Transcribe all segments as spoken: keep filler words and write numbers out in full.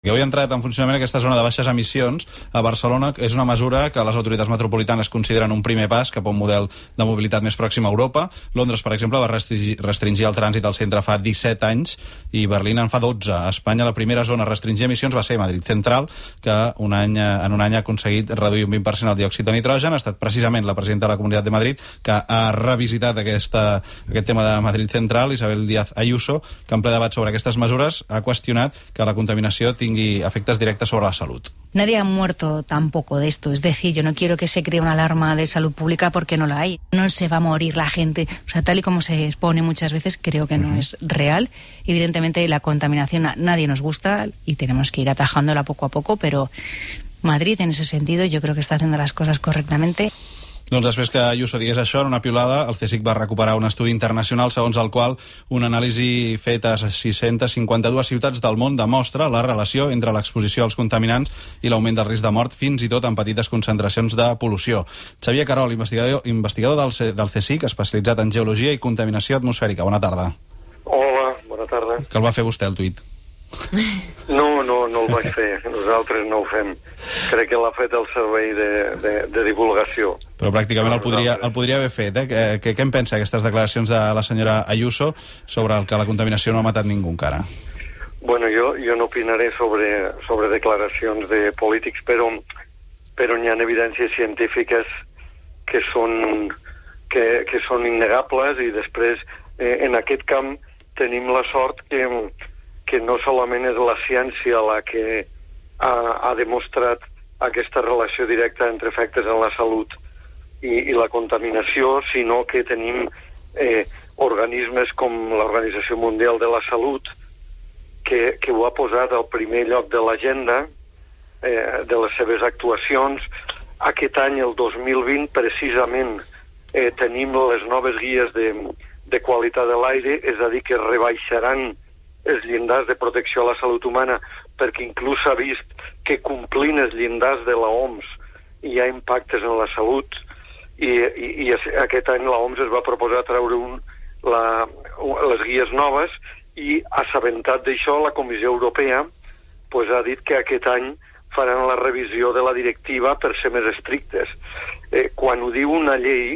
Que avui ha entrat en funcionament aquesta zona de baixes emissions a Barcelona. És una mesura que les autoritats metropolitanes consideren un primer pas cap a un model de mobilitat més pròxim a Europa. Londres, per exemple, va restringir, restringir el trànsit al centre fa disset anys i Berlín en fa dotze. A Espanya la primera zona a restringir emissions va ser Madrid Central, que un any, en un any ha aconseguit reduir un vint per cent el diòxid de nitrogen. Ha estat precisament la presidenta de la Comunitat de Madrid que ha revisitat aquesta, aquest tema de Madrid Central, Isabel Díaz Ayuso, que en ple debat sobre aquestes mesures ha qüestionat que la contaminació tingui efectes directos sobre la salud. Nadie ha muerto tampoco de esto, es decir, yo no quiero que se cree una alarma de salud pública porque no la hay. No se va a morir la gente, o sea, tal y como se expone muchas veces, creo que no uh-huh. es real. Evidentemente la contaminación a nadie nos gusta y tenemos que ir atajándola poco a poco, pero Madrid en ese sentido yo creo que está haciendo las cosas correctamente. Doncs després que Ayuso digués això, en una piulada, el CSIC va recuperar un estudi internacional segons el qual una anàlisi feta a sis-centes cinquanta-dues ciutats del món demostra la relació entre l'exposició als contaminants i l'augment del risc de mort, fins i tot en petites concentracions de pol·lució. Xavier Carol, investigador, investigador del, C, del CSIC, especialitzat en geologia i contaminació atmosfèrica. Bona tarda. Hola, bona tarda. Que el va fer vostè, el tuit? No, no, no el vaig fer. Nosaltres no ho fem. Crec que l'ha fet el servei de, de, de divulgació. Però pràcticament el podria, el podria haver fet. Eh? Què, què en pensa aquestes declaracions de la senyora Ayuso sobre el que la contaminació no ha matat ningú encara? Bueno, jo, jo no opinaré sobre, sobre declaracions de polítics, però, però hi ha evidències científiques que són, que, que són innegables i després eh, en aquest camp tenim la sort que que no solament és la ciència la que ha, ha demostrat aquesta relació directa entre efectes en la salut i, i la contaminació, sinó que tenim eh, organismes com l'Organització Mundial de la Salut que, que ho ha posat al primer lloc de l'agenda eh, de les seves actuacions. Aquest any, el dos mil vint, precisament eh, tenim les noves guies de, de qualitat de l'aire, és a dir, que rebaixaran els llindars de protecció a la salut humana, perquè inclús s'ha vist que complint els llindars de l'O M S hi ha impactes en la salut i, i, i aquest any l'O M S es va proposar treure un, la, les guies noves i assabentat d'això la Comissió Europea pues, ha dit que aquest any faran la revisió de la directiva per ser més estrictes. Eh, quan ho diu una llei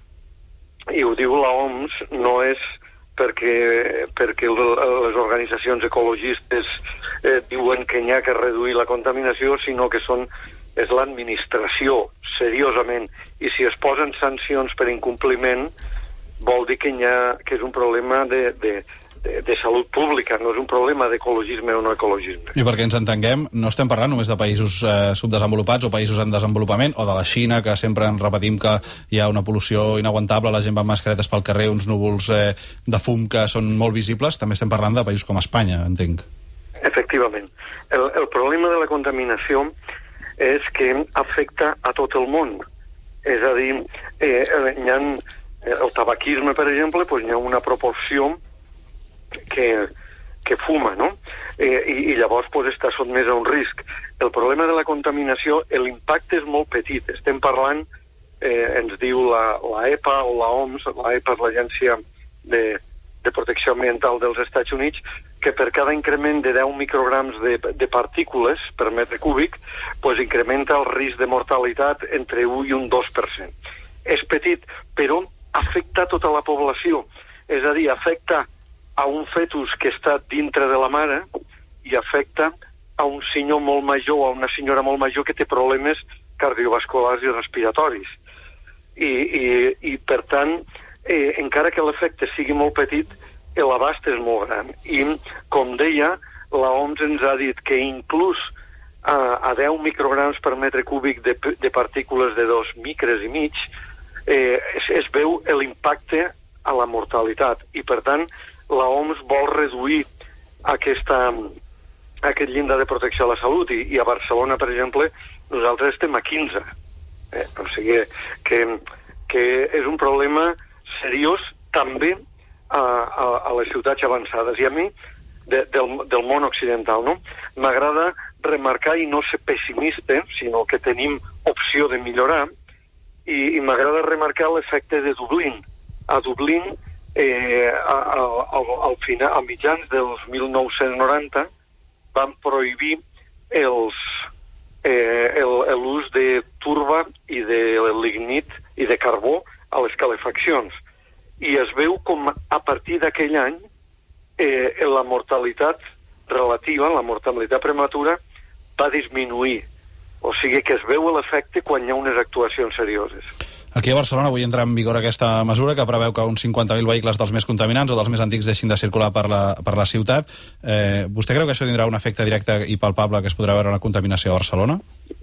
i ho diu l'O M S no és perquè, perquè les organitzacions ecologistes eh, diuen que n'hi ha que reduir la contaminació, sinó que són, és l'administració, seriosament. I si es posen sancions per incompliment, vol dir que, ha, que és un problema de, de, de, de salut pública, no és un problema d'ecologisme o no ecologisme. I perquè ens entenguem, no estem parlant només de països eh, subdesenvolupats o països en desenvolupament, o de la Xina, que sempre en repetim que hi ha una pol·lució inaguantable, la gent va amb mascaretes pel carrer, uns núvols eh, de fum que són molt visibles. També estem parlant de països com Espanya, entenc. Efectivament. El, el problema de la contaminació és que afecta a tot el món. És a dir, eh, hi ha el tabaquisme, per exemple, doncs hi ha una proporció que, que fuma, no? Eh, i, I llavors pues, està sotmès a un risc. El problema de la contaminació, l'impacte és molt petit. Estem parlant, eh, ens diu la, la E P A o la O M S, la E P A és l'Agència de, de Protecció Ambiental dels Estats Units, que per cada increment de deu micrograms de, de partícules per metre cúbic, pues, incrementa el risc de mortalitat entre un i un dos per cent. És petit, però afecta tota la població. És a dir, afecta a un fetus que està dintre de la mare i afecta a un senyor molt major o a una senyora molt major que té problemes cardiovasculars i respiratoris. I, i, i per tant, eh, encara que l'efecte sigui molt petit, l'abast és molt gran. I, com deia, la O M S ens ha dit que inclús a, a deu micrograms per metre cúbic de, de partícules de dos micres i mig, eh, es, es veu l'impacte a la mortalitat. I, per tant, la O M S vol reduir aquesta, aquest llindar de protecció a la salut i, i a Barcelona, per exemple, nosaltres estem a quinze. Eh? O sigui que, que és un problema seriós també a, a, a les ciutats avançades. I a mi, de, del, del món occidental, no? M'agrada remarcar i no ser pessimista, sinó que tenim opció de millorar, i, i m'agrada remarcar l'efecte de Dublín. A Dublín, Eh, al, al, al final, a mitjans dels mil nou-cents noranta van prohibir els eh, l'ús de turba i de lignit i de carbó a les calefaccions. I es veu com a partir d'aquell any eh, la mortalitat relativa, la mortalitat prematura, va disminuir. O sigui que es veu l'efecte quan hi ha unes actuacions serioses. Aquí a Barcelona avui entra en vigor aquesta mesura que preveu que uns cinquanta mil vehicles dels més contaminants o dels més antics deixin de circular per la, per la ciutat. Eh, vostè creu que això tindrà un efecte directe i palpable que es podrà veure en la contaminació a Barcelona?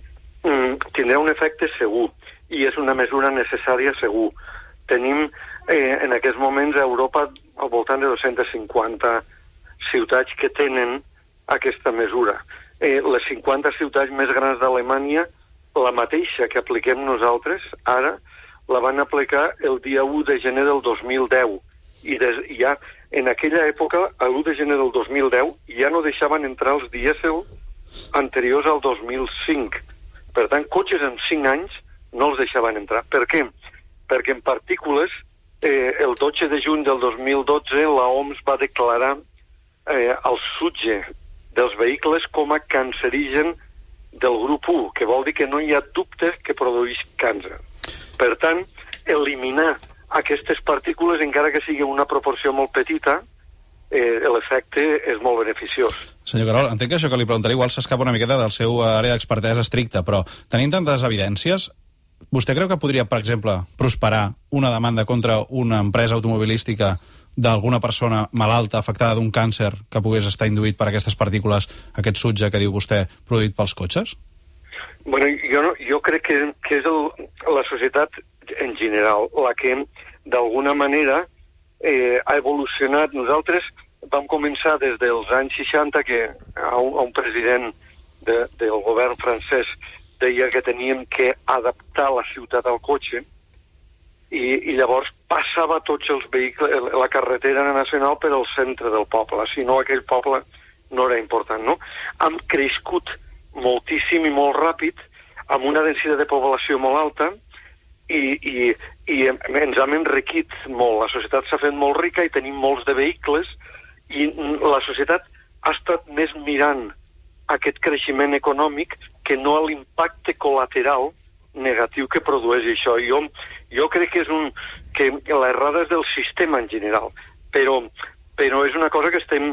Mm, tindrà un efecte segur, i és una mesura necessària segur. Tenim eh, en aquests moments a Europa al voltant de dos-centes cinquanta ciutats que tenen aquesta mesura. Eh, les cinquanta ciutats més grans d'Alemanya, la mateixa que apliquem nosaltres ara, la van aplicar el dia u de gener del dos mil deu. I des, ja en aquella època, l'u de gener del dos mil deu, ja no deixaven entrar els dièsel anteriors al dos mil cinc. Per tant, cotxes en cinc anys no els deixaven entrar. Per què? Perquè en partícules, eh, el dotze de juny del dos mil dotze, la O M S va declarar eh, el sutge dels vehicles com a cancerigen del grup u, que vol dir que no hi ha dubte que produeix càncer. Per tant, eliminar aquestes partícules, encara que sigui una proporció molt petita, eh, l'efecte és molt beneficiós. Senyor Querol, entenc que això que li preguntaré igual s'escapa una miqueta del seu àrea d'expertesa estricta, però tenint tantes evidències, vostè creu que podria, per exemple, prosperar una demanda contra una empresa automobilística d'alguna persona malalta afectada d'un càncer que pogués estar induït per aquestes partícules, aquest sutge que diu vostè, produït pels cotxes? Bueno, jo, no, jo crec que, que és el, la societat en general la que d'alguna manera eh, ha evolucionat. Nosaltres vam començar des dels anys seixanta que a un, a un president de, del govern francès deia que teníem que adaptar la ciutat al cotxe i, i llavors passava tots els vehicles, la carretera nacional per al centre del poble, si no aquell poble no era important, no? Hem crescut moltíssim i molt ràpid, amb una densitat de població molt alta, i, i, i ens hem enriquit molt. La societat s'ha fet molt rica i tenim molts de vehicles, i la societat ha estat més mirant aquest creixement econòmic que no l'impacte col·lateral negatiu que produeix això. Jo, jo crec que és un que l'errada és del sistema en general, però, però és una cosa que estem,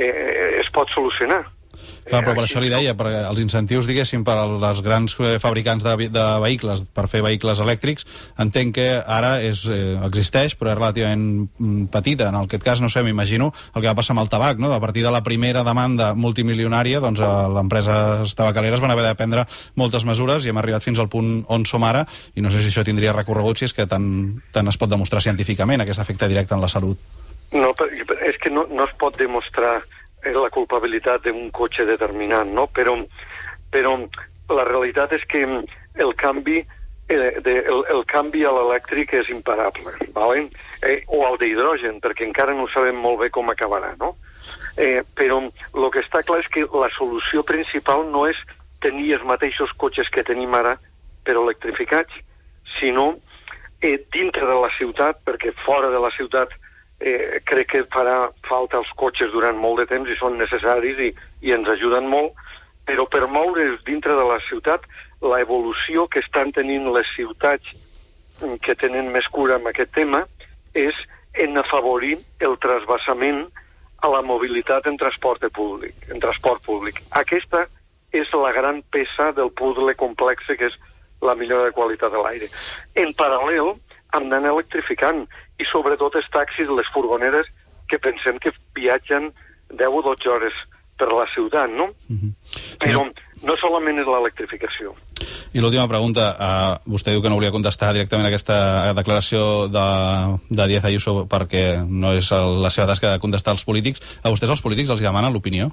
eh, es pot solucionar. Clar, però per això li deia, perquè els incentius, diguéssim, per als grans fabricants de, de vehicles, per fer vehicles elèctrics, entenc que ara és, eh, existeix, però és relativament petita. En aquest cas, no sé, m'imagino el que va passar amb el tabac, no? A partir de la primera demanda multimilionària, doncs les empreses tabacaleres van haver de prendre moltes mesures i hem arribat fins al punt on som ara, i no sé si això tindria recorregut, si és que tant, tant es pot demostrar científicament, aquest efecte directe en la salut. No, és que no, no es pot demostrar la culpabilitat d'un cotxe determinant, no? Però, però la realitat és que el canvi, eh, de, el, el canvi a l'elèctric és imparable, ¿vale? eh, o al d'hidrogen, perquè encara no sabem molt bé com acabarà, no? Eh, però el que està clar és que la solució principal no és tenir els mateixos cotxes que tenim ara, però electrificats, sinó eh, dintre de la ciutat, perquè fora de la ciutat Eh, crec que farà falta els cotxes durant molt de temps i són necessaris i, i ens ajuden molt, però per moure's dintre de la ciutat, la evolució que estan tenint les ciutats que tenen més cura amb aquest tema és en afavorir el trasbassament a la mobilitat en transport públic. En transport públic. Aquesta és la gran peça del puzzle complex que és la millora de qualitat de l'aire. En paral·lel, hem d'anar electrificant, i sobretot els taxis, les furgoneres, que pensem que viatgen deu o dotze hores per la ciutat, no? Mm-hmm. Però no solament és l'electrificació. I l'última pregunta, uh, vostè diu que no volia contestar directament a aquesta declaració de, de Díaz Ayuso perquè no és la seva tasca de contestar als polítics. A vostès els polítics els demanen l'opinió?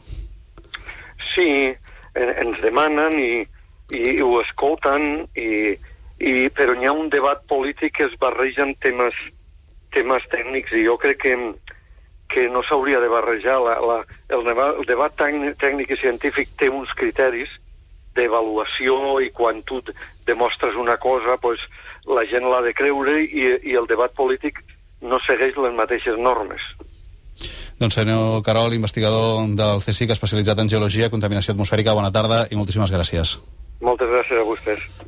Sí, ens demanen i, i ho escolten, i, i, però hi ha un debat polític que es barregen temes temes tècnics, i jo crec que, que no s'hauria de barrejar. La, la, el, debat, el debat tècnic i científic té uns criteris d'avaluació, i quan tu demostres una cosa, pues, la gent l'ha de creure, i, i el debat polític no segueix les mateixes normes. Doncs senyor Carol, investigador del C SIC especialitzat en geologia, contaminació atmosfèrica, bona tarda i moltíssimes gràcies. Moltes gràcies a vostès.